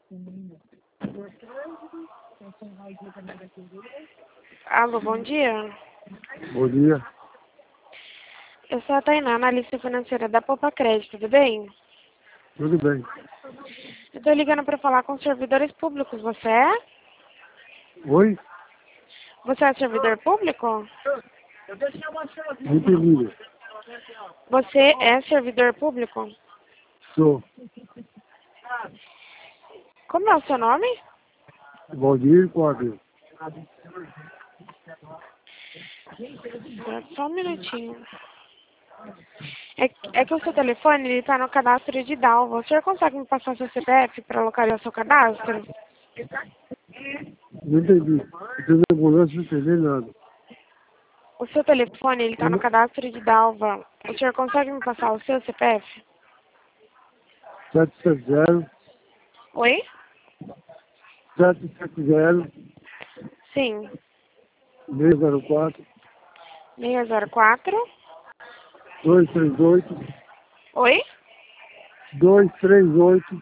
Alô, bom dia. Bom dia. Eu sou a Tainá, analista financeira da Poupa Crédito, tudo bem? Tudo bem. Eu tô ligando para falar com os servidores públicos, você é? Oi? Você é servidor público? Não entendi. Você é servidor público? Sou. Como é o seu nome? Valdir Quadro. Só um minutinho. É que o seu telefone, ele tá no cadastro de Dalva. O senhor consegue me passar seu CPF para localizar seu cadastro? Não entendi. Você não não entendi nada. O seu telefone, ele tá no cadastro de Dalva. O senhor consegue me passar o seu CPF? 770 Oi? 770 Sim. 604 604. 238 Oi? 238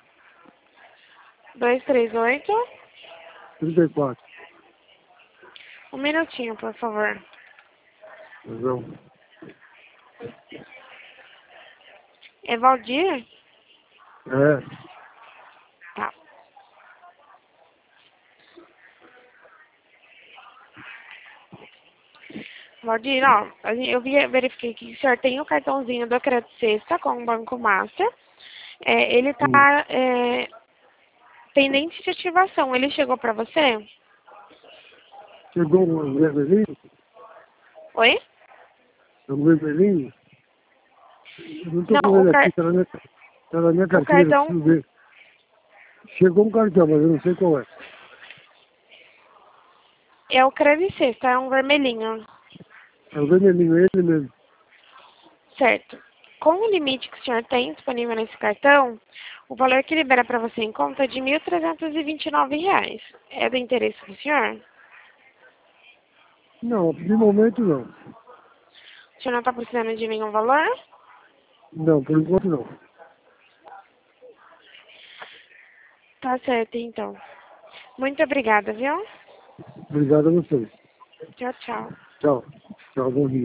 238. 34. Um minutinho, por favor. Não. É Valdir? É. Tá. Valdir, ó, eu verifiquei que o senhor tem o cartãozinho do Crédito Sexta com o Banco Master. Ele tá pendente de ativação. Ele chegou pra você? Chegou um vermelhinho? Oi? Um vermelhinho? Eu não estou Não, com ele aqui, tá na minha o carteira, cartão preciso ver. Chegou um cartão, mas eu não sei qual é. é o Crédito Sexta, é um vermelhinho. É o vermelhinho, é ele mesmo. Certo. Com o limite que o senhor tem disponível nesse cartão, o valor que libera para você em conta é de R$ 1.329. É do interesse do senhor? Não, de momento não. O senhor não está precisando de nenhum valor? Não, por enquanto não. Tá certo, então. Muito obrigada, viu? Obrigado a vocês. Tchau, tchau. Tchau. Tchau, bom dia.